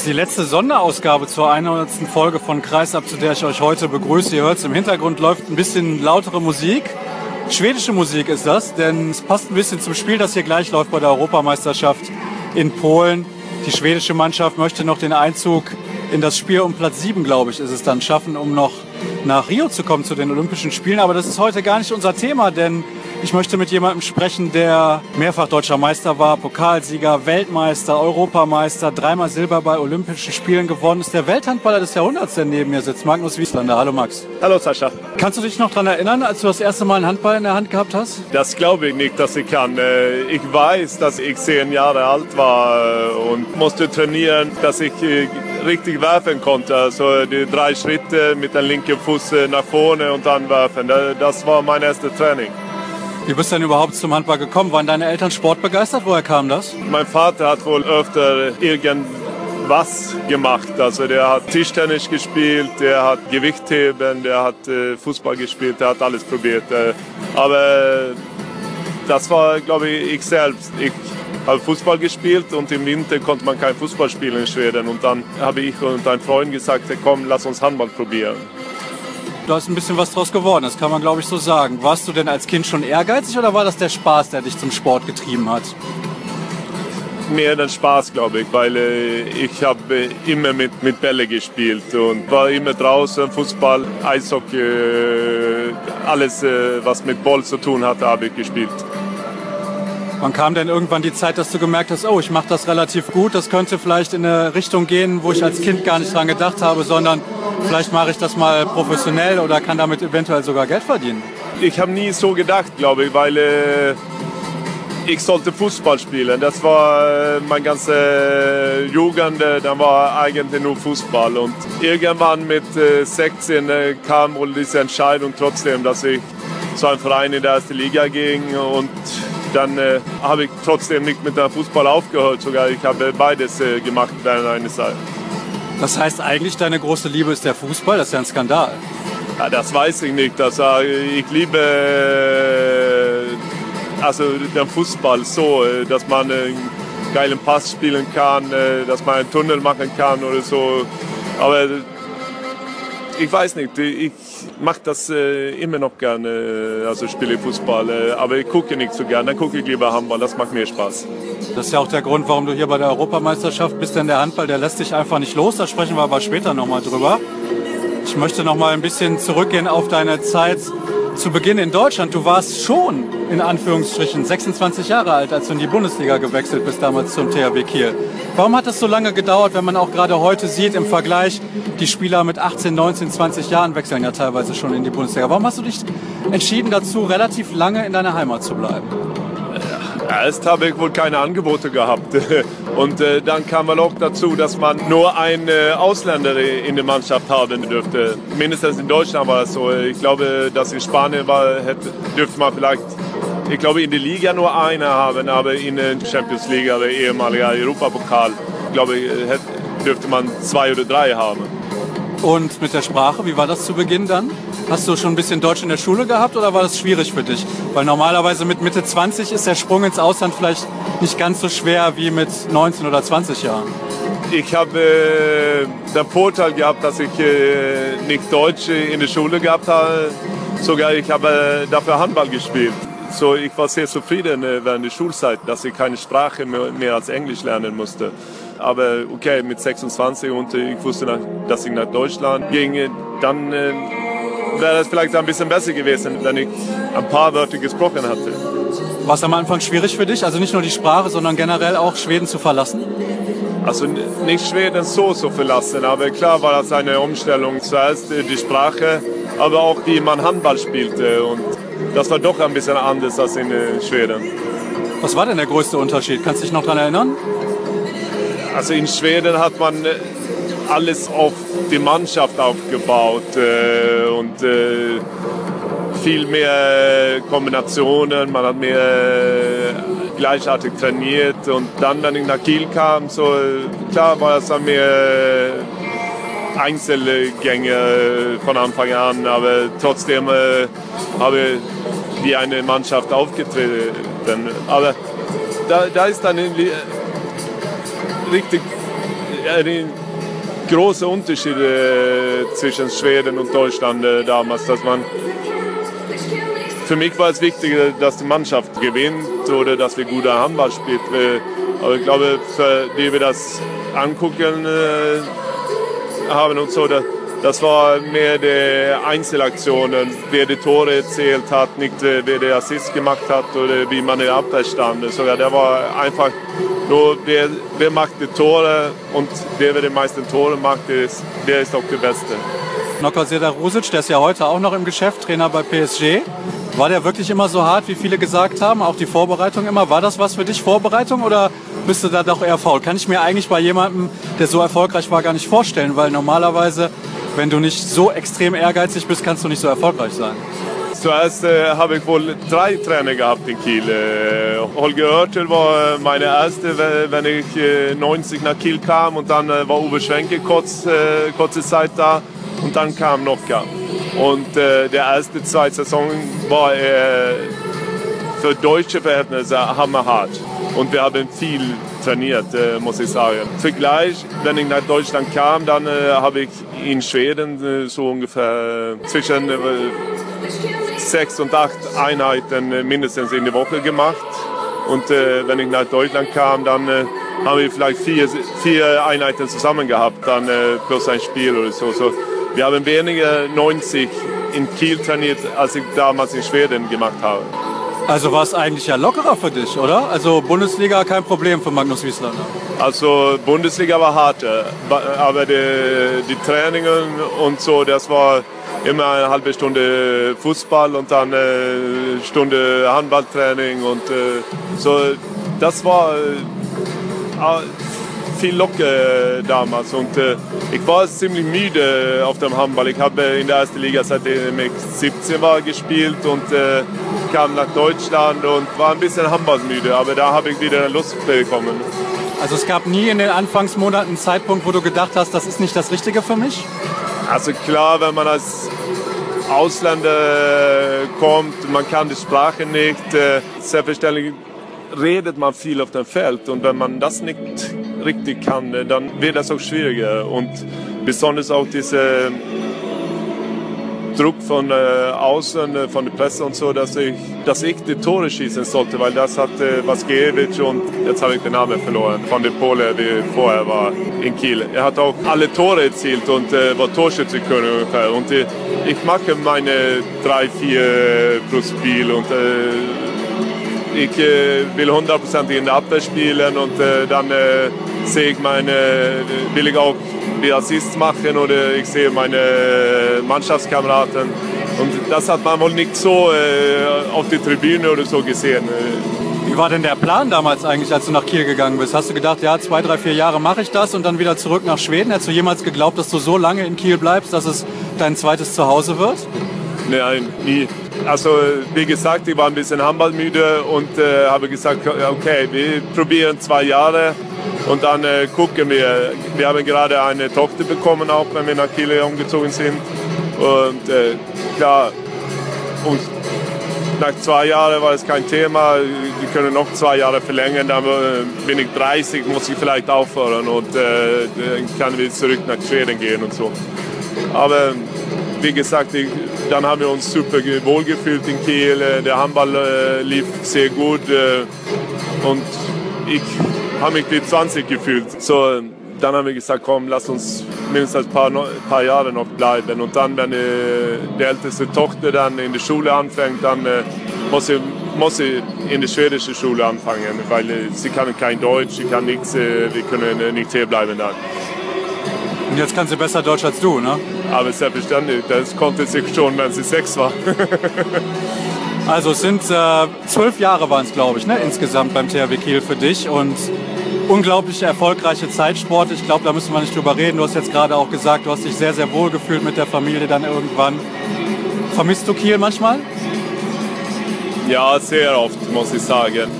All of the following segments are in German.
die letzte Sonderausgabe zur 100. Folge von Kreisab, zu der ich euch heute begrüße. Ihr hört es, im Hintergrund läuft ein bisschen lautere Musik. Schwedische Musik ist das, denn es passt ein bisschen zum Spiel, das hier gleich läuft bei der Europameisterschaft in Polen. Die schwedische Mannschaft möchte noch den Einzug in das Spiel um Platz 7, glaube ich, ist es dann schaffen, um noch nach Rio zu kommen, zu den Olympischen Spielen. Aber das ist heute gar nicht unser Thema, denn ich möchte mit jemandem sprechen, der mehrfach deutscher Meister war, Pokalsieger, Weltmeister, Europameister, dreimal Silber bei Olympischen Spielen gewonnen, ist der Welthandballer des Jahrhunderts, der neben mir sitzt, Magnus Wieslander. Hallo Max. Hallo Sascha. Kannst du dich noch daran erinnern, als du das erste Mal einen Handball in der Hand gehabt hast? Das glaube ich nicht, dass ich kann. Ich weiß, dass ich 10 Jahre alt war und musste trainieren, dass ich richtig werfen konnte. Also die 3 Schritte mit dem linken Fuß nach vorne und dann werfen. Das war mein erstes Training. Wie bist du denn überhaupt zum Handball gekommen? Waren deine Eltern sportbegeistert? Woher kam das? Mein Vater hat wohl öfter irgendwas gemacht. Also der hat Tischtennis gespielt, der hat Gewichtheben, der hat Fußball gespielt, der hat alles probiert. Aber das war, glaube ich selbst. Ich habe Fußball gespielt und im Winter konnte man kein Fußball spielen in Schweden. Und dann habe ich und ein Freund gesagt, komm, lass uns Handball probieren. Da ist ein bisschen was draus geworden, das kann man, glaube ich, so sagen. Warst du denn als Kind schon ehrgeizig oder war das der Spaß, der dich zum Sport getrieben hat? Mehr den Spaß, glaube ich, weil ich habe immer mit Bälle gespielt und war immer draußen, Fußball, Eishockey, alles, was mit Ball zu tun hatte, habe ich gespielt. Wann kam denn irgendwann die Zeit, dass du gemerkt hast, oh, ich mache das relativ gut, das könnte vielleicht in eine Richtung gehen, wo ich als Kind gar nicht dran gedacht habe, sondern vielleicht mache ich das mal professionell oder kann damit eventuell sogar Geld verdienen? Ich habe nie so gedacht, glaube ich, weil ich sollte Fußball spielen. Das war meine ganze Jugend, dann war eigentlich nur Fußball. Und irgendwann mit 16 kam wohl diese Entscheidung trotzdem, dass ich zu einem Verein in der ersten Liga ging. Und dann habe ich trotzdem nicht mit dem Fußball aufgehört. Sogar ich habe beides gemacht während einer Zeit. Das heißt eigentlich, deine große Liebe ist der Fußball? Das ist ja ein Skandal. Ja, das weiß ich nicht. Also, ich liebe den Fußball so, dass man einen geilen Pass spielen kann, dass man einen Tunnel machen kann oder so. Aber ich weiß nicht, ich mache das immer noch gerne, also spiele Fußball, aber ich gucke nicht so gerne, dann gucke ich lieber Handball, das macht mir Spaß. Das ist ja auch der Grund, warum du hier bei der Europameisterschaft bist, denn der Handball, der lässt dich einfach nicht los, da sprechen wir aber später nochmal drüber. Ich möchte nochmal ein bisschen zurückgehen auf deine Zeit zu Beginn in Deutschland. Du warst schon, in Anführungsstrichen, 26 Jahre alt, als du in die Bundesliga gewechselt bist, damals zum THW Kiel. Warum hat das so lange gedauert, wenn man auch gerade heute sieht, im Vergleich, die Spieler mit 18, 19, 20 Jahren wechseln ja teilweise schon in die Bundesliga. Warum hast du dich entschieden dazu, relativ lange in deiner Heimat zu bleiben? Erst habe ich wohl keine Angebote gehabt. Und dann kam man auch dazu, dass man nur einen Ausländer in der Mannschaft haben dürfte. Mindestens in Deutschland war das so. Ich glaube, dass in Spanien dürfte man vielleicht, ich glaube, in der Liga nur einen haben, aber in der Champions League oder ehemaliger Europapokal, glaube ich, dürfte man 2 oder 3 haben. Und mit der Sprache, wie war das zu Beginn dann? Hast du schon ein bisschen Deutsch in der Schule gehabt oder war das schwierig für dich? Weil normalerweise mit Mitte 20 ist der Sprung ins Ausland vielleicht nicht ganz so schwer wie mit 19 oder 20 Jahren. Ich habe den Vorteil gehabt, dass ich nicht Deutsch in der Schule gehabt habe. Sogar ich habe dafür Handball gespielt. So, ich war sehr zufrieden während der Schulzeit, dass ich keine Sprache mehr als Englisch lernen musste. Aber okay, mit 26 und ich wusste, dass ich nach Deutschland ging, dann wäre es vielleicht ein bisschen besser gewesen, wenn ich ein paar Wörter gesprochen hatte. War es am Anfang schwierig für dich, also nicht nur die Sprache, sondern generell auch Schweden zu verlassen? Also nicht Schweden so zu verlassen, aber klar war das eine Umstellung. Zuerst die Sprache, aber auch wie man Handball spielte. Und das war doch ein bisschen anders als in Schweden. Was war denn der größte Unterschied? Kannst du dich noch daran erinnern? Also in Schweden hat man alles auf die Mannschaft aufgebaut und viel mehr Kombinationen, man hat mehr gleichartig trainiert und dann, wenn ich nach Kiel kam, so klar war es dann mehr Einzelgänge von Anfang an, aber trotzdem habe wie eine Mannschaft aufgetreten. Aber da ist dann richtig är große Unterschiede zwischen Schweden und Deutschland damals. Dass für mich war es wichtiger, dass die Mannschaft gewinnt oder dass wir gute Handball spielt. Aber ich glaube, für die wir das angucken haben und so, das war mehr die Einzelaktionen, wer die Tore erzielt hat, nicht wer der Assist gemacht hat oder wie man in der Abwehr stand. Sogar der war einfach nur, wer macht die Tore und wer die meisten Tore macht, der ist auch der Beste. Nokor Sedarusic, der ist ja heute auch noch im Geschäft, Trainer bei PSG. War der wirklich immer so hart, wie viele gesagt haben? Auch die Vorbereitung immer? War das was für dich, Vorbereitung, oder bist du da doch eher faul? Kann ich mir eigentlich bei jemandem, der so erfolgreich war, gar nicht vorstellen, weil normalerweise, wenn du nicht so extrem ehrgeizig bist, kannst du nicht so erfolgreich sein. Zuerst habe ich wohl 3 Trainer gehabt in Kiel. Holger Oertel war meine erste, wenn ich 90 nach Kiel kam, und dann war Uwe Schwenke kurze Zeit da, und dann kam Nokka. Und der erste 2 Saisonen war für deutsche Verhältnisse hammerhart. Und wir haben viel trainiert, muss ich sagen. Vergleich, wenn ich nach Deutschland kam, dann habe ich in Schweden so ungefähr zwischen 6 und 8 Einheiten mindestens in der Woche gemacht. Und wenn ich nach Deutschland kam, dann haben wir vielleicht 4 Einheiten zusammen gehabt, dann plus ein Spiel oder so. Wir haben weniger 90 in Kiel trainiert, als ich damals in Schweden gemacht habe. Also war es eigentlich ja lockerer für dich, oder? Also Bundesliga kein Problem für Magnus Wieslander. Also Bundesliga war hart, aber die Trainingen und so, das war immer eine halbe Stunde Fußball und dann eine Stunde Handballtraining und so. Das war viel locker damals, und ich war ziemlich müde auf dem Handball. Ich habe in der ersten Liga, seitdem ich 17 war, gespielt und kam nach Deutschland und war ein bisschen handballmüde, aber da habe ich wieder Lust bekommen. Also es gab nie in den Anfangsmonaten einen Zeitpunkt, wo du gedacht hast, das ist nicht das Richtige für mich? Also klar, wenn man als Ausländer kommt, man kann die Sprache nicht, selbstverständlich redet man viel auf dem Feld, und wenn man das nicht richtig kann, dann wird das auch schwieriger, und besonders auch dieser Druck von außen, von der Presse und so, dass ich die Tore schießen sollte, weil das hatte Waskiewicz, und jetzt habe ich den Namen verloren, von dem Pole, der vorher war in Kiel. Er hat auch alle Tore erzielt und war Torschützenkönig ungefähr, und ich mache meine 3-4 pro Spiel, und ich will 100% in der Abwehr spielen, und dann sehe ich will ich auch die Assists machen, oder ich sehe meine Mannschaftskameraden, und das hat man wohl nicht so auf die Tribüne oder so gesehen. Wie war denn der Plan damals eigentlich, als du nach Kiel gegangen bist? Hast du gedacht, ja, 2, 3, 4 Jahre mache ich das und dann wieder zurück nach Schweden? Hättest du jemals geglaubt, dass du so lange in Kiel bleibst, dass es dein zweites Zuhause wird? Nein, nie. Also wie gesagt, ich war ein bisschen handballmüde und habe gesagt, okay, wir probieren 2 Jahre und dann gucken wir. Wir haben gerade eine Tochter bekommen, auch wenn wir nach Kiel umgezogen sind. Und klar, und nach 2 Jahren war es kein Thema. Wir können noch 2 Jahre verlängern, dann bin ich 30, muss ich vielleicht aufhören, und dann kann ich zurück nach Schweden gehen und so. Aber wie gesagt, dann haben wir uns super wohl gefühlt in Kiel. Der Handball lief sehr gut und ich habe mich wie 20 gefühlt. So, dann haben wir gesagt, komm, lass uns mindestens ein paar Jahre noch bleiben. Und dann, wenn die älteste Tochter dann in der Schule anfängt, dann muss sie in der schwedischen Schule anfangen, weil sie kann kein Deutsch, sie kann nichts, wir können nicht hier bleiben dann. Und jetzt kann sie besser Deutsch als du, ne? Aber selbstverständlich, das konnte sie schon, wenn sie 6 war. Also es sind 12 Jahre waren es, glaube ich, ne, insgesamt beim THW Kiel für dich, und unglaublich erfolgreiche Zeitsport. Ich glaube, da müssen wir nicht drüber reden. Du hast jetzt gerade auch gesagt, du hast dich sehr, sehr wohl gefühlt mit der Familie dann irgendwann. Vermisst du Kiel manchmal? Ja, sehr oft, muss ich sagen.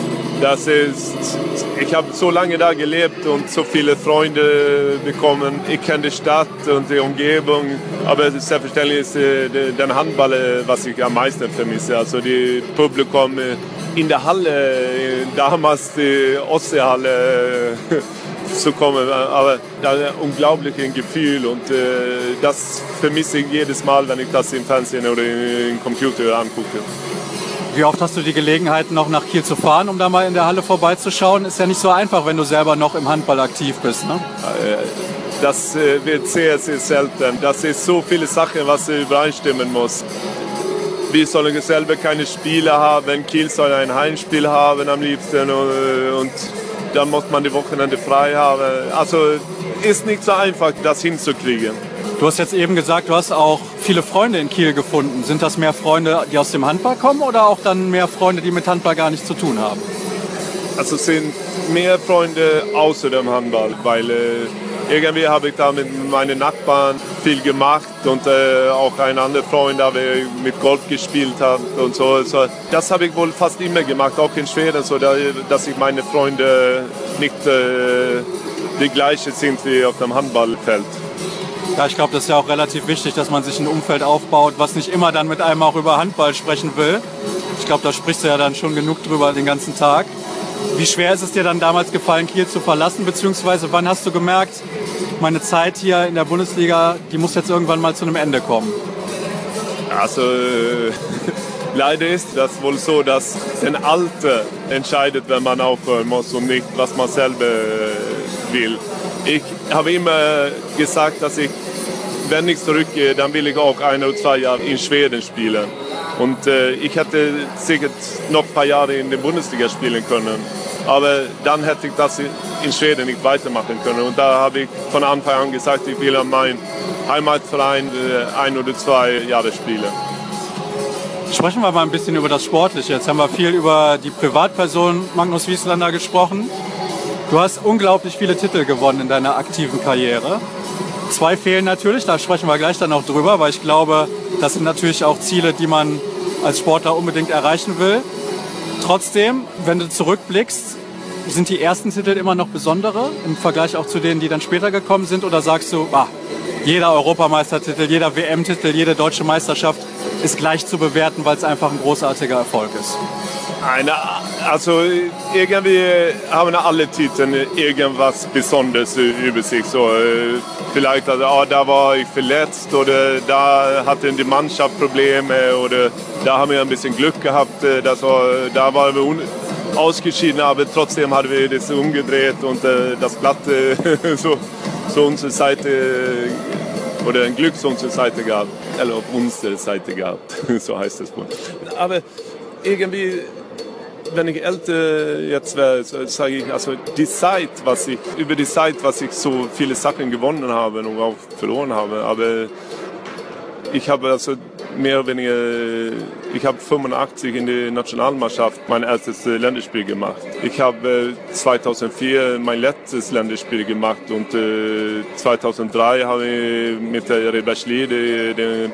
Ich habe so lange da gelebt und so viele Freunde bekommen. Ich kenne die Stadt und die Umgebung, aber selbstverständlich ist der Handball, was ich am meisten vermisse. Also die Publikum in der Halle, damals die Ostseehalle, zu kommen. Aber das ist ein unglaubliches Gefühl und das vermisse ich jedes Mal, wenn ich das im Fernsehen oder im Computer angucke. Wie oft hast du die Gelegenheit, noch nach Kiel zu fahren, um da mal in der Halle vorbeizuschauen? Ist ja nicht so einfach, wenn du selber noch im Handball aktiv bist, ne? Das wird sehr, sehr selten. Das ist so viele Sachen, was übereinstimmen muss. Wir sollen selber keine Spiele haben, Kiel soll ein Heimspiel haben am liebsten und dann muss man die Wochenende frei haben. Also ist nicht so einfach, das hinzukriegen. Du hast jetzt eben gesagt, du hast auch viele Freunde in Kiel gefunden. Sind das mehr Freunde, die aus dem Handball kommen oder auch dann mehr Freunde, die mit Handball gar nichts zu tun haben? Also es sind mehr Freunde außer dem Handball, weil irgendwie habe ich da mit meinen Nachbarn viel gemacht und auch ein anderer Freund, der mit Golf gespielt hat und so. Also, das habe ich wohl fast immer gemacht, auch in Schweden, so dass ich meine Freunde nicht die gleichen sind wie auf dem Handballfeld. Ja, ich glaube, das ist ja auch relativ wichtig, dass man sich ein Umfeld aufbaut, was nicht immer dann mit einem auch über Handball sprechen will. Ich glaube, da sprichst du ja dann schon genug drüber den ganzen Tag. Wie schwer ist es dir dann damals gefallen, Kiel zu verlassen, beziehungsweise wann hast du gemerkt, meine Zeit hier in der Bundesliga, die muss jetzt irgendwann mal zu einem Ende kommen? Also leider ist das wohl so, dass ein Alter entscheidet, wenn man aufhören muss und nicht, was man selber will. Ich habe immer gesagt, dass wenn ich zurückgehe, dann will ich auch 1 oder 2 Jahre in Schweden spielen. Und ich hätte sicher noch ein paar Jahre in der Bundesliga spielen können. Aber dann hätte ich das in Schweden nicht weitermachen können. Und da habe ich von Anfang an gesagt, ich will an meinen Heimatverein 1 oder 2 Jahre spielen. Sprechen wir mal ein bisschen über das Sportliche. Jetzt haben wir viel über die Privatperson Magnus Wieslander gesprochen. Du hast unglaublich viele Titel gewonnen in deiner aktiven Karriere. 2 fehlen natürlich, da sprechen wir gleich dann auch drüber, weil ich glaube, das sind natürlich auch Ziele, die man als Sportler unbedingt erreichen will. Trotzdem, wenn du zurückblickst, sind die ersten Titel immer noch besondere im Vergleich auch zu denen, die dann später gekommen sind? Oder sagst du, jeder Europameistertitel, jeder WM-Titel, jede deutsche Meisterschaft ist gleich zu bewerten, weil es einfach ein großartiger Erfolg ist? Also irgendwie haben alle Titel irgendwas Besonderes über sich. So, vielleicht, da war ich verletzt oder da hatte die Mannschaft Probleme oder da haben wir ein bisschen Glück gehabt. Da waren wir ausgeschieden, aber trotzdem haben wir das umgedreht und das Blatt so unsere Seite oder ein Glück zu unserer Seite gehabt. Oder auf unserer Seite gehabt, so heißt das wohl. Aber irgendwie, wenn ich älter jetzt wäre, sage ich, also über die Zeit, was ich so viele Sachen gewonnen habe und auch verloren habe, aber ich habe also mehr oder weniger, ich habe 85 in der Nationalmannschaft mein erstes Länderspiel gemacht. Ich habe 2004 mein letztes Länderspiel gemacht und 2003 habe ich mit der Reberschlede den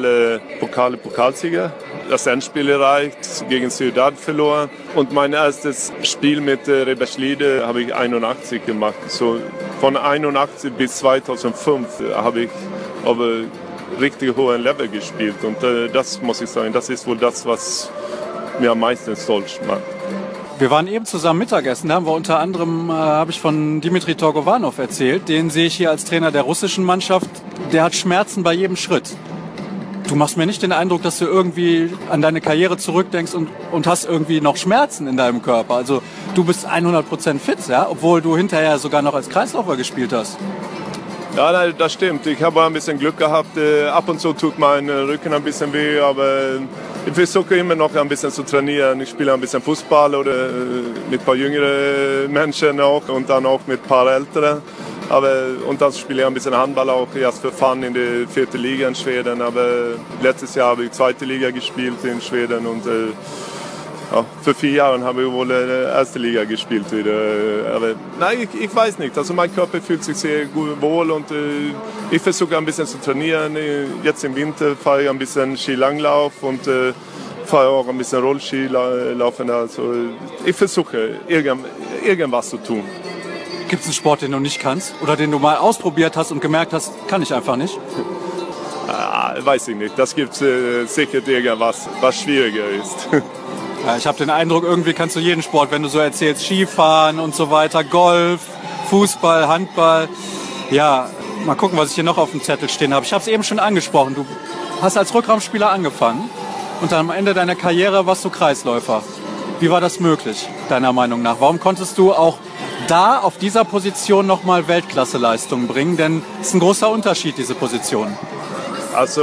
Pokalsieger das Endspiel erreicht, gegen Ciudad verloren. Und mein erstes Spiel mit Reberschlede habe ich 81 gemacht. So von 81 bis 2005 habe ich aber richtig hohen Level gespielt. Und das muss ich sagen, das ist wohl das, was mir am meisten stolz macht. Wir waren eben zusammen Mittagessen, da haben wir unter anderem, habe ich von Dimitri Torgovanov erzählt. Den sehe ich hier als Trainer der russischen Mannschaft. Der hat Schmerzen bei jedem Schritt. Du machst mir nicht den Eindruck, dass du irgendwie an deine Karriere zurückdenkst und hast irgendwie noch Schmerzen in deinem Körper. Also du bist 100% fit, ja? Obwohl du hinterher sogar noch als Kreisläufer gespielt hast. Ja, nein, das stimmt. Ich habe ein bisschen Glück gehabt. Ab und zu tut mein Rücken ein bisschen weh, aber ich versuche immer noch ein bisschen zu trainieren. Ich spiele ein bisschen Fußball oder mit ein paar jüngeren Menschen auch und dann auch mit ein paar älteren. Und dann spiele ich ein bisschen Handball auch erst für Fun in der 4. Liga in Schweden. Aber letztes Jahr habe ich 2. Liga gespielt in Schweden und für 4 Jahre habe ich wohl in der 1. Liga gespielt wieder. Aber nein, ich weiß nicht. Also mein Körper fühlt sich sehr gut wohl und ich versuche ein bisschen zu trainieren. Jetzt im Winter fahre ich ein bisschen Skilanglauf und fahre auch ein bisschen Rollski laufen. Also ich versuche irgendwas zu tun. Gibt es einen Sport, den du nicht kannst oder den du mal ausprobiert hast und gemerkt hast, kann ich einfach nicht? Weiß ich nicht. Das gibt sicher irgendwas, was schwieriger ist. Ja, ich habe den Eindruck, irgendwie kannst du jeden Sport, wenn du so erzählst, Skifahren und so weiter, Golf, Fußball, Handball. Ja, mal gucken, was ich hier noch auf dem Zettel stehen habe. Ich habe es eben schon angesprochen. Du hast als Rückraumspieler angefangen und dann am Ende deiner Karriere warst du Kreisläufer. Wie war das möglich, deiner Meinung nach? Warum konntest du auch da auf dieser Position nochmal Weltklasseleistungen bringen? Denn es ist ein großer Unterschied, diese Position. Also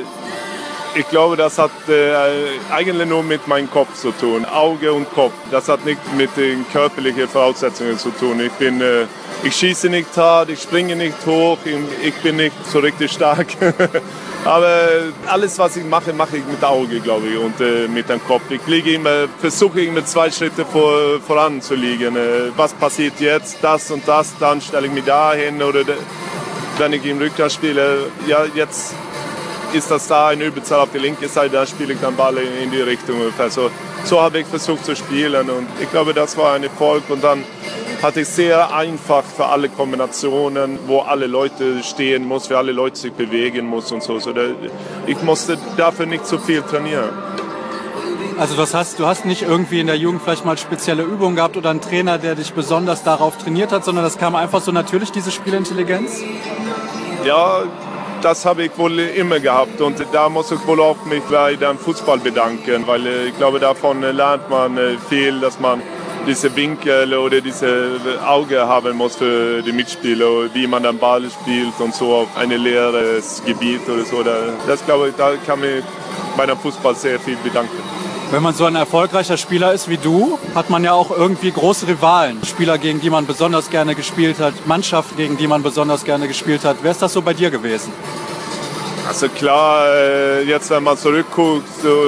ich glaube, das hat eigentlich nur mit meinem Kopf zu tun. Auge und Kopf. Das hat nicht mit den körperlichen Voraussetzungen zu tun. Ich schieße nicht hart, ich springe nicht hoch, ich bin nicht so richtig stark. Aber alles, was ich mache, mache ich mit Auge, glaube ich, und mit dem Kopf. Ich versuche immer 2 Schritte voran zu liegen. Was passiert jetzt? Das und das, dann stelle ich mich dahin. Oder wenn ich im Rückraum spiele, ja, jetzt ist das da eine Überzahl auf die linke Seite, dann spiele ich den Ball in die Richtung ungefähr. So habe ich versucht zu spielen und ich glaube, das war ein Erfolg. Und dann hatte ich sehr einfach für alle Kombinationen, wo alle Leute stehen muss, für alle Leute sich bewegen muss und so. Ich musste dafür nicht so viel trainieren. Also du hast nicht irgendwie in der Jugend vielleicht mal spezielle Übungen gehabt oder einen Trainer, der dich besonders darauf trainiert hat, sondern das kam einfach so natürlich, diese Spielintelligenz? Ja, das habe ich wohl immer gehabt und da muss ich wohl auch mich bei dem Fußball bedanken, weil ich glaube, davon lernt man viel, dass man diese Winkel oder diese Auge haben muss für die Mitspieler, wie man den Ball spielt und so auf ein leeres Gebiet oder so. Das glaube ich, da kann ich bei dem Fußball sehr viel bedanken. Wenn man so ein erfolgreicher Spieler ist wie du, hat man ja auch irgendwie große Rivalen. Spieler, gegen die man besonders gerne gespielt hat, Mannschaften, gegen die man besonders gerne gespielt hat. Wer ist das so bei dir gewesen? Also klar, jetzt wenn man zurückguckt,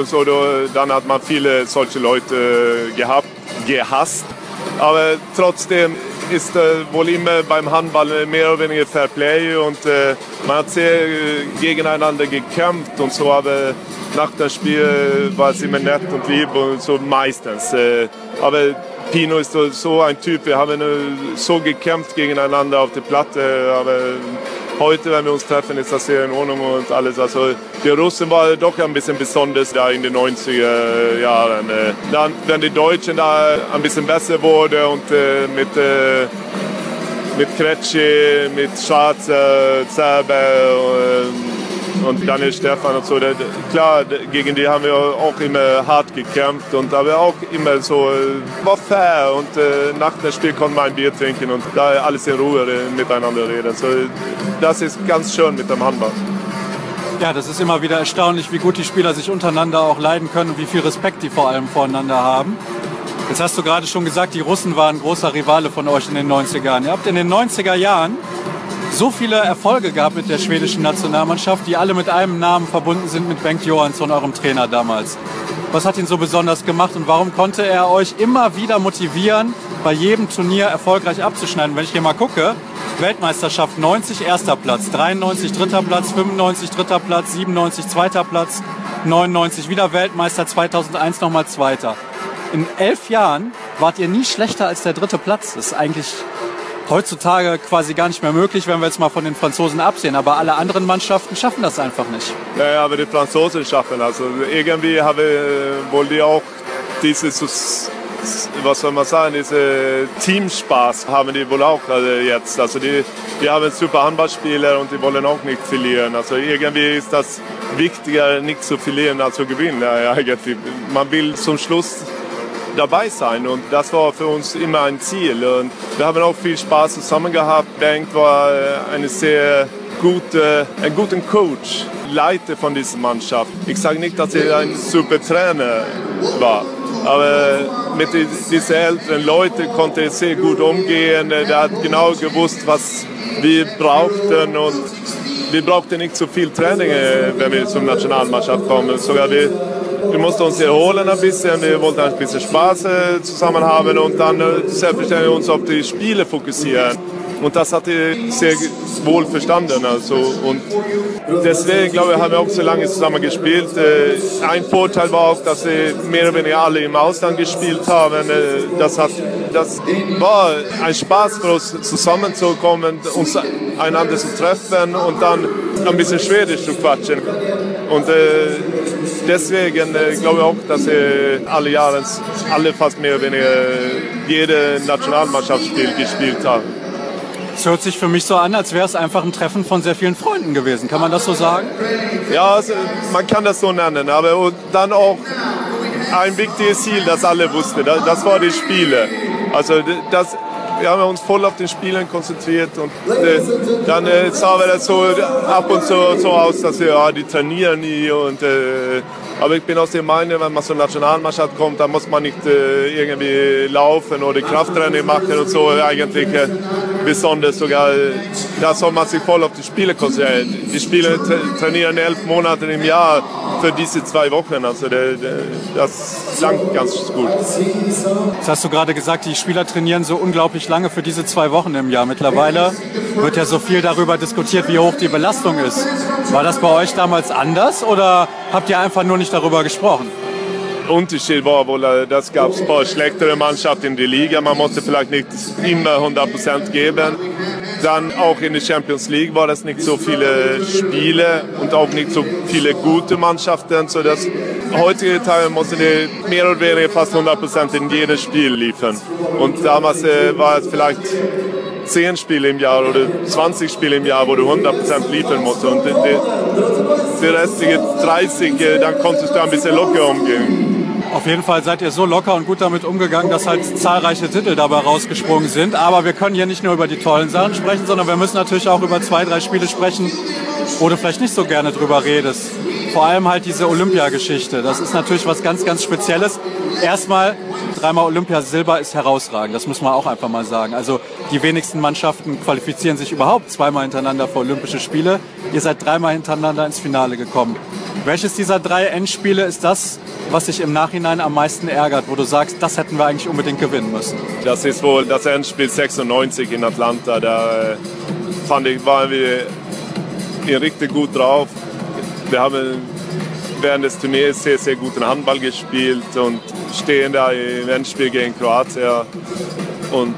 dann hat man viele solche Leute gehasst. Aber trotzdem ist wohl immer beim Handball mehr oder weniger Fair Play und man hat sehr gegeneinander gekämpft und so, aber nach dem Spiel war es immer nett und lieb und so meistens. Aber Pino ist so ein Typ, wir haben so gekämpft gegeneinander auf der Platte, aber heute, wenn wir uns treffen, ist das sehr in Ordnung und alles. Also die Russen waren doch ein bisschen besonders da in den 90er Jahren. Dann, wenn die Deutschen da ein bisschen besser wurden und mit Kretschi, mit Schatzer, Zerber und Daniel Stefan und so. Klar, gegen die haben wir auch immer hart gekämpft und aber auch immer so, war fair und nach dem Spiel konnte man ein Bier trinken und da alles in Ruhe miteinander reden. Also, das ist ganz schön mit dem Handball. Ja, das ist immer wieder erstaunlich, wie gut die Spieler sich untereinander auch leiden können und wie viel Respekt die vor allem voreinander haben. Jetzt hast du gerade schon gesagt, die Russen waren ein großer Rivale von euch in den 90er Jahren. Ihr habt in den 90er Jahren so viele Erfolge gehabt mit der schwedischen Nationalmannschaft, die alle mit einem Namen verbunden sind, mit Bengt Johansson, eurem Trainer damals. Was hat ihn so besonders gemacht und warum konnte er euch immer wieder motivieren, bei jedem Turnier erfolgreich abzuschneiden? Wenn ich hier mal gucke, Weltmeisterschaft 90 erster Platz, 93 dritter Platz, 95 dritter Platz, 97 zweiter Platz, 99 wieder Weltmeister, 2001 nochmal zweiter. In 11 Jahren wart ihr nie schlechter als der 3. Platz. Das ist eigentlich heutzutage quasi gar nicht mehr möglich, wenn wir jetzt mal von den Franzosen absehen. Aber alle anderen Mannschaften schaffen das einfach nicht. Naja, aber die Franzosen schaffen also irgendwie haben wohl die auch dieses, was soll man sagen, diese Teamspaß haben die wohl auch jetzt. Also die haben super Handballspieler und die wollen auch nicht verlieren. Also irgendwie ist das wichtiger, nicht zu verlieren als zu gewinnen. Ja, eigentlich. Man will zum Schluss dabei sein und das war für uns immer ein Ziel und wir haben auch viel Spaß zusammen gehabt. Bengt war ein guter Coach, Leiter von dieser Mannschaft. Ich sage nicht, dass er ein super Trainer war, aber mit diesen älteren Leuten konnte er sehr gut umgehen. Er hat genau gewusst, was wir brauchten und wir brauchten nicht so viel Training, wenn wir zur Nationalmannschaft kommen. Sogar wir mussten uns erholen ein bisschen, wir wollten ein bisschen Spaß zusammen haben und dann selbstverständlich uns auf die Spiele fokussieren. Und das hat er sehr wohl verstanden. Also. Und deswegen, glaube ich, haben wir auch so lange zusammen gespielt. Ein Vorteil war auch, dass wir mehr oder weniger alle im Ausland gespielt haben. Das war ein Spaß für uns, zusammenzukommen, uns einander zu treffen und dann ein bisschen Schwedisch zu quatschen. Und deswegen glaube ich auch, dass alle Jahre, alle fast mehr oder weniger jede Nationalmannschaftsspiel gespielt haben. Es hört sich für mich so an, als wäre es einfach ein Treffen von sehr vielen Freunden gewesen. Kann man das so sagen? Ja, also, man kann das so nennen. Aber und dann auch ein wichtiges Ziel, das alle wussten. Das war die Spiele. Also wir haben uns voll auf den Spielen konzentriert und dann sah das so ab und zu so aus, dass die trainieren nie aber ich bin aus der Meinung, wenn man zur Nationalmannschaft kommt, dann muss man nicht irgendwie laufen oder Krafttraining machen und so eigentlich besonders sogar, da soll man sich voll auf die Spiele konzentrieren. Die Spieler trainieren 11 Monate im Jahr für diese 2 Wochen, also das langt ganz gut. Das hast du gerade gesagt, die Spieler trainieren so unglaublich lange für diese 2 Wochen im Jahr. Mittlerweile wird ja so viel darüber diskutiert, wie hoch die Belastung ist. War das bei euch damals anders oder habt ihr einfach nur nicht darüber gesprochen? Unterschied war wohl, das gab es ein paar schlechtere Mannschaften in der Liga. Man musste vielleicht nicht immer 100% geben. Dann auch in der Champions League war es nicht so viele Spiele und auch nicht so viele gute Mannschaften. Sodass heutige Tage mussten die mehr oder weniger fast 100% in jedes Spiel liefern. Und damals war es vielleicht 10 Spiele im Jahr oder 20 Spiele im Jahr, wo du 100% liefern musst. Und die restlichen 30, dann konntest du ein bisschen locker umgehen. Auf jeden Fall seid ihr so locker und gut damit umgegangen, dass halt zahlreiche Titel dabei rausgesprungen sind. Aber wir können hier nicht nur über die tollen Sachen sprechen, sondern wir müssen natürlich auch über 2, 3 Spiele sprechen, wo du vielleicht nicht so gerne drüber redest. Vor allem halt diese Olympiageschichte. Das ist natürlich was ganz, ganz Spezielles. Erstmal, 3-mal Olympiasilber ist herausragend. Das muss man auch einfach mal sagen. Also die wenigsten Mannschaften qualifizieren sich überhaupt 2-mal hintereinander für Olympische Spiele. Ihr seid 3-mal hintereinander ins Finale gekommen. Welches dieser 3 Endspiele ist das, was dich im Nachhinein am meisten ärgert, wo du sagst, das hätten wir eigentlich unbedingt gewinnen müssen? Das ist wohl das Endspiel 96 in Atlanta. Da fand ich, waren wir richtig gut drauf. Wir haben während des Turniers sehr, sehr guten Handball gespielt und stehen da im Endspiel gegen Kroatien. Und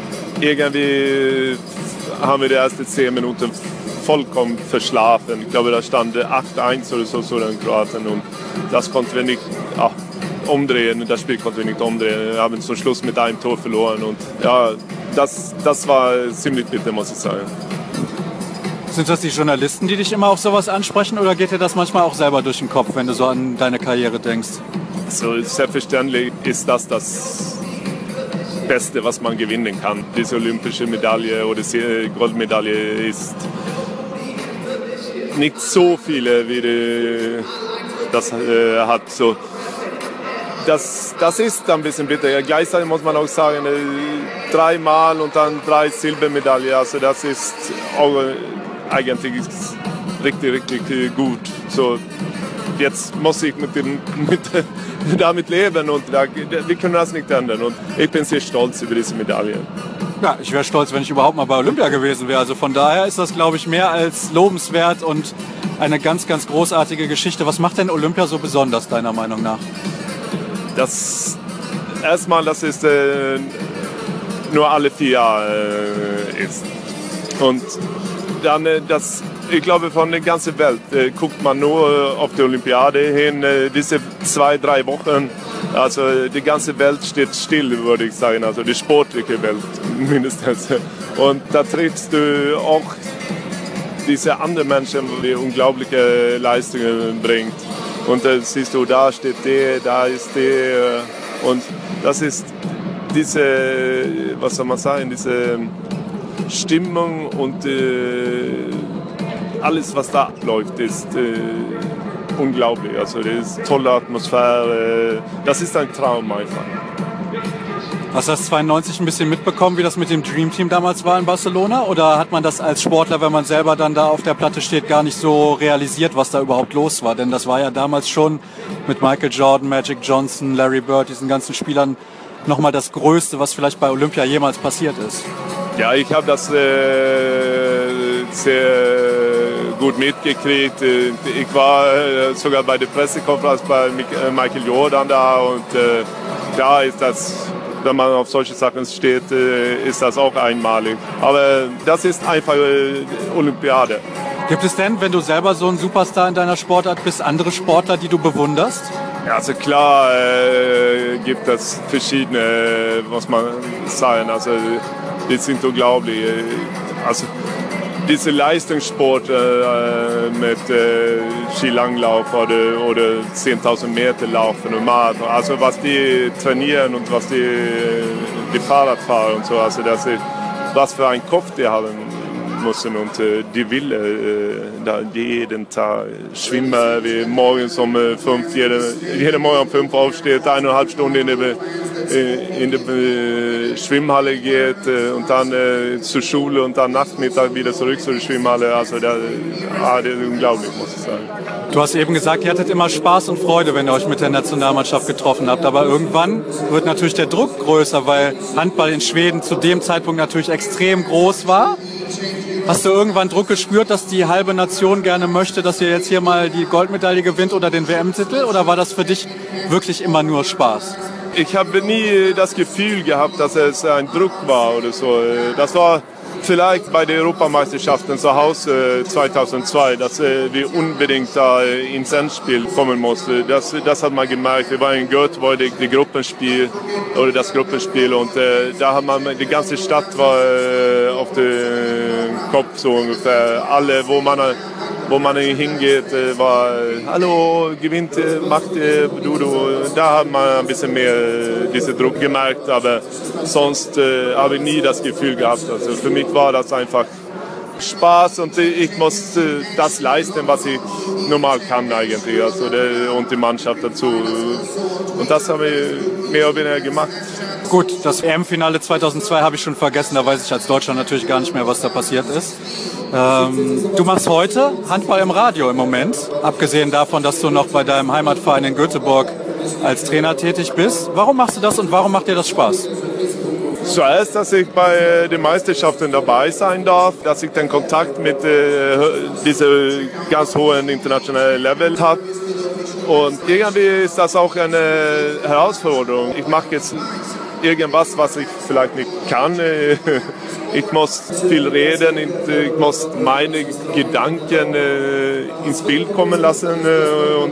irgendwie haben wir die ersten 10 Minuten vollkommen verschlafen. Ich glaube, da stand 8-1 oder so in Kroatien und das konnten wir nicht umdrehen. Das Spiel konnten wir nicht umdrehen. Wir haben zum Schluss mit einem Tor verloren und ja, das war ziemlich bitter, muss ich sagen. Sind das die Journalisten, die dich immer auf sowas ansprechen oder geht dir das manchmal auch selber durch den Kopf, wenn du so an deine Karriere denkst? So, selbstverständlich ist das Beste, was man gewinnen kann. Diese olympische Medaille oder die Goldmedaille ist nicht so viele, wie das hat. So, das ist ein bisschen bitter. Ja, gleichzeitig muss man auch sagen, 3-mal und dann 3 Silbermedaillen. Also das ist auch eigentlich richtig, richtig gut. So, jetzt muss ich damit leben und wir können das nicht ändern. Und ich bin sehr stolz über diese Medaille. Ja, ich wäre stolz, wenn ich überhaupt mal bei Olympia gewesen wäre. Also von daher ist das, glaube ich, mehr als lobenswert und eine ganz, ganz großartige Geschichte. Was macht denn Olympia so besonders, deiner Meinung nach? Erstmal, dass es nur alle 4 Jahre ist. Und dann, ich glaube, von der ganzen Welt guckt man nur auf die Olympiade hin. Diese 2, 3 Wochen, also die ganze Welt steht still, würde ich sagen. Also die sportliche Welt mindestens. Und da triffst du auch diese anderen Menschen, die unglaubliche Leistungen bringen. Und dann siehst du, da steht der, da ist der. Und das ist diese, was soll man sagen, diese Stimmung und alles, was da abläuft, ist unglaublich. Also das ist eine tolle Atmosphäre. Das ist ein Traum einfach. Hast du das 92 ein bisschen mitbekommen, wie das mit dem Dream Team damals war in Barcelona? Oder hat man das als Sportler, wenn man selber dann da auf der Platte steht, gar nicht so realisiert, was da überhaupt los war? Denn das war ja damals schon mit Michael Jordan, Magic Johnson, Larry Bird, diesen ganzen Spielern nochmal das Größte, was vielleicht bei Olympia jemals passiert ist. Ja, ich habe das sehr gut mitgekriegt. Ich war sogar bei der Pressekonferenz bei Michael Jordan da und da ist das, wenn man auf solche Sachen steht, ist das auch einmalig. Aber das ist einfach Olympiade. Gibt es denn, wenn du selber so ein Superstar in deiner Sportart bist, andere Sportler, die du bewunderst? Ja, also klar gibt es verschiedene, muss man sagen. Also die sind unglaublich. Also, diese Leistungssport mit Skilanglauf oder 10.000 Meter laufen und Marathon, also was die trainieren und was die Fahrrad fahren und so, also das ist, was für einen Kopf die haben müssen und die will da jeden Tag schwimmen, wie morgens um 5, jeden Morgen um 5 aufsteht, 1,5 Stunden in die Schwimmhalle geht und dann zur Schule und dann Nachmittag wieder zurück zur Schwimmhalle. Also das ist unglaublich, muss ich sagen. Du hast eben gesagt, ihr hattet immer Spaß und Freude, wenn ihr euch mit der Nationalmannschaft getroffen habt. Aber irgendwann wird natürlich der Druck größer, weil Handball in Schweden zu dem Zeitpunkt natürlich extrem groß war. Hast du irgendwann Druck gespürt, dass die halbe Nation gerne möchte, dass ihr jetzt hier mal die Goldmedaille gewinnt oder den WM-Titel? Oder war das für dich wirklich immer nur Spaß? Ich habe nie das Gefühl gehabt, dass es ein Druck war oder so. Das war vielleicht bei den Europameisterschaften zu Hause 2002, dass wir unbedingt da ins Endspiel kommen mussten. Das hat man gemerkt. Wir waren in Göteborg, das Gruppenspiel und da hat man, die ganze Stadt war auf den Kopf so ungefähr. Alle, wo man hingeht, war hallo, gewinnt, macht du. Da hat man ein bisschen mehr diesen Druck gemerkt, aber sonst habe ich nie das Gefühl gehabt. Also für mich war das einfach Spaß und ich muss das leisten, was ich normal kann eigentlich, also und die Mannschaft dazu. Und das haben wir mehr oder weniger gemacht. Gut, das EM-Finale 2002 habe ich schon vergessen, da weiß ich als Deutschland natürlich gar nicht mehr, was da passiert ist. Du machst heute Handball im Radio im Moment, abgesehen davon, dass du noch bei deinem Heimatverein in Göteborg als Trainer tätig bist. Warum machst du das und warum macht dir das Spaß? Zuerst, dass ich bei den Meisterschaften dabei sein darf, dass ich den Kontakt mit diesem ganz hohen internationalen Level habe. Und irgendwie ist das auch eine Herausforderung. Ich mache jetzt irgendwas, was ich vielleicht nicht kann. Ich muss viel reden, ich muss meine Gedanken ins Bild kommen lassen und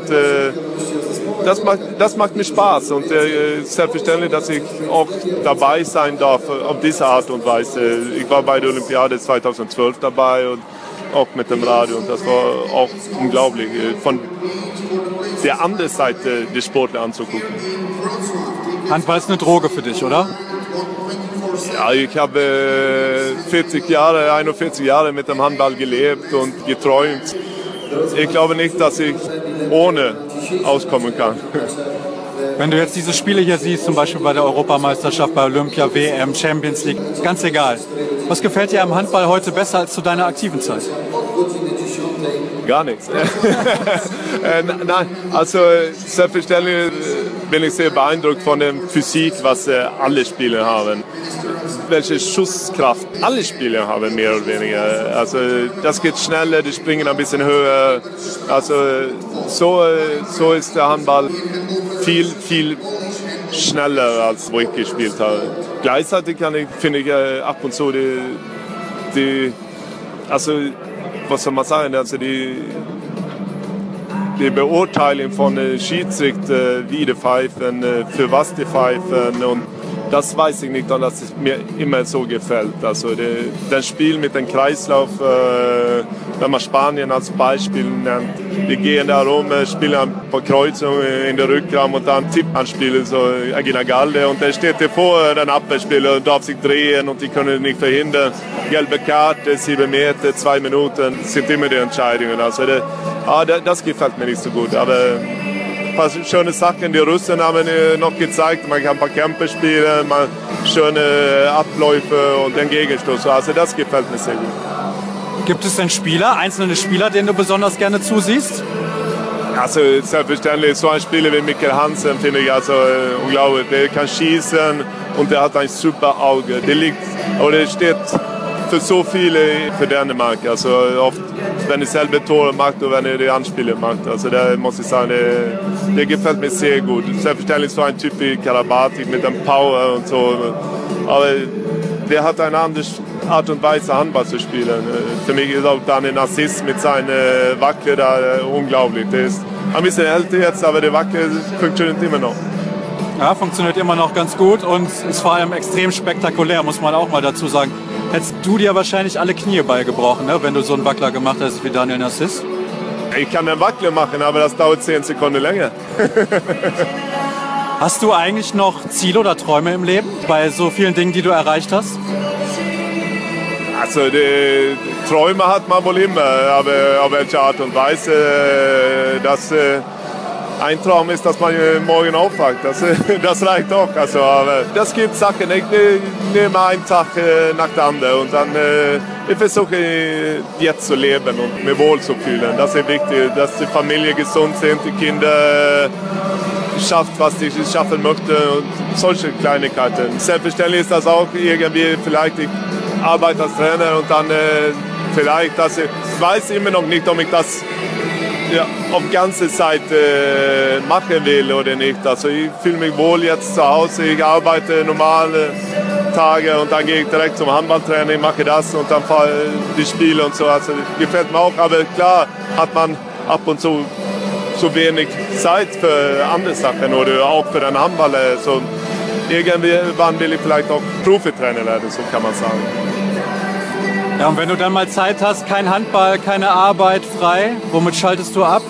das macht mir Spaß und selbstverständlich, dass ich auch dabei sein darf auf diese Art und Weise. Ich war bei der Olympiade 2012 dabei und auch mit dem Radio und das war auch unglaublich, von der anderen Seite des Sports anzugucken. Handball ist eine Droge für dich, oder? Ja, ich habe 41 Jahre mit dem Handball gelebt und geträumt. Ich glaube nicht, dass ich ohne auskommen kann. Wenn du jetzt diese Spiele hier siehst, zum Beispiel bei der Europameisterschaft, bei Olympia, WM, Champions League, ganz egal. Was gefällt dir am Handball heute besser als zu deiner aktiven Zeit? Gar nichts. Nein, also selbstverständlich bin ich sehr beeindruckt von der Physik, was alle Spieler haben. Welche Schusskraft alle Spieler haben, mehr oder weniger. Also das geht schneller, die springen ein bisschen höher. Also so ist der Handball viel, viel schneller, als wo ich gespielt habe. Gleichzeitig finde ich ab und zu also was soll man sagen, also die Beurteilung von Schiedsrichter, wie die pfeifen, für was die pfeifen und das weiß ich nicht, dass es mir immer so gefällt. Also das Spiel mit dem Kreislauf, wenn man Spanien als Beispiel nennt, die gehen da rum, spielen ein paar Kreuzungen in der Rückraum und dann Tippanspielen, so Agina Galde und der steht vor den Abwehrspieler und darf sich drehen und die können nicht verhindern. Gelbe Karte, 7 Meter, 2 Minuten, sind immer die Entscheidungen. Also das gefällt mir nicht so gut, aber ein paar schöne Sachen. Die Russen haben noch gezeigt, man kann ein paar Kämpfe spielen, schöne Abläufe und den Gegenstoß. Also das gefällt mir sehr gut. Gibt es denn einzelne Spieler, denen du besonders gerne zusiehst? Also selbstverständlich, so ein Spieler wie Mikkel Hansen finde ich also unglaublich. Der kann schießen und der hat ein super Auge. Der steht für so viele für Dänemark. Also oft, wenn er selber Tore macht und wenn er die Anspiele macht. Also da muss ich sagen, der gefällt mir sehr gut. Selbstverständlich so ein Typ wie Karabatic mit dem Power und so. Aber der hat eine andere Art und Weise, Handball zu spielen. Für mich ist auch dann ein Assist mit seinen Wackler da unglaublich. Der ist ein bisschen älter jetzt, aber der Wackler funktioniert immer noch. Ja, funktioniert immer noch ganz gut und ist vor allem extrem spektakulär, muss man auch mal dazu sagen. Hättest du dir wahrscheinlich alle Knie beigebrochen, ne, wenn du so einen Wackler gemacht hast wie Daniel Narciss? Ich kann einen Wackler machen, aber das dauert 10 Sekunden länger. Hast du eigentlich noch Ziele oder Träume im Leben bei so vielen Dingen, die du erreicht hast? Also die Träume hat man wohl immer, aber auf welche Art und Weise. Ein Traum ist, dass man morgen aufwacht. Das reicht auch. Also, aber das gibt Sachen. Ich nehme einen Tag nach dem anderen und dann ich versuche jetzt zu leben und mich wohl zu fühlen. Das ist wichtig, dass die Familie gesund sind, die Kinder schafft, was ich schaffen möchte und solche Kleinigkeiten. Selbstverständlich ist das auch irgendwie vielleicht, ich arbeite als Trainer und dann vielleicht, dass ich weiß immer noch nicht, ob ich das auf ganze Zeit machen will oder nicht. Also ich fühle mich wohl jetzt zu Hause, ich arbeite normale Tage und dann gehe ich direkt zum Handballtraining, mache das und dann fahre die Spiele und so. Also gefällt mir auch, aber klar hat man ab und zu so wenig Zeit für andere Sachen oder auch für den Handball. So, irgendwann will ich vielleicht auch Profitrainer werden, so kann man sagen. Ja, und wenn du dann mal Zeit hast, kein Handball, keine Arbeit, frei, womit schaltest du ab?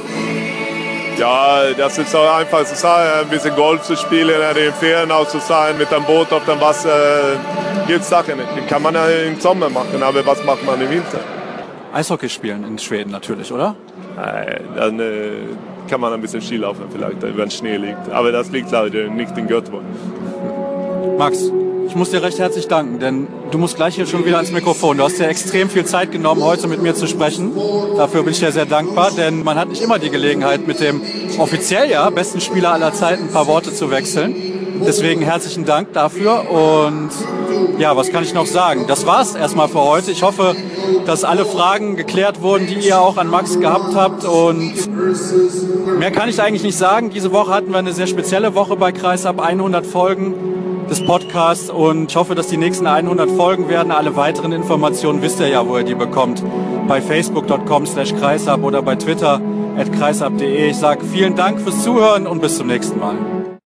Ja, das ist auch einfach zu sagen, ein bisschen Golf zu spielen, in den Ferien auch zu sein, mit einem Boot auf dem Wasser. Gibt Sachen, die kann man ja im Sommer machen, aber was macht man im Winter? Eishockey spielen in Schweden natürlich, oder? Dann kann man ein bisschen Ski laufen vielleicht, da über den Schnee liegt. Aber das liegt leider nicht in Göteborg. Max, ich muss dir recht herzlich danken, denn du musst gleich hier schon wieder ans Mikrofon. Du hast dir extrem viel Zeit genommen, heute mit mir zu sprechen. Dafür bin ich dir sehr dankbar, denn man hat nicht immer die Gelegenheit, mit dem offiziell ja besten Spieler aller Zeiten ein paar Worte zu wechseln. Deswegen herzlichen Dank dafür und ja, was kann ich noch sagen? Das war's erstmal für heute. Ich hoffe, dass alle Fragen geklärt wurden, die ihr auch an Max gehabt habt und mehr kann ich eigentlich nicht sagen. Diese Woche hatten wir eine sehr spezielle Woche bei Kreisab, 100 Folgen des Podcasts und ich hoffe, dass die nächsten 100 Folgen werden. Alle weiteren Informationen wisst ihr ja, wo ihr die bekommt. Bei facebook.com/kreisab oder bei Twitter @kreisab.de. Ich sage vielen Dank fürs Zuhören und bis zum nächsten Mal.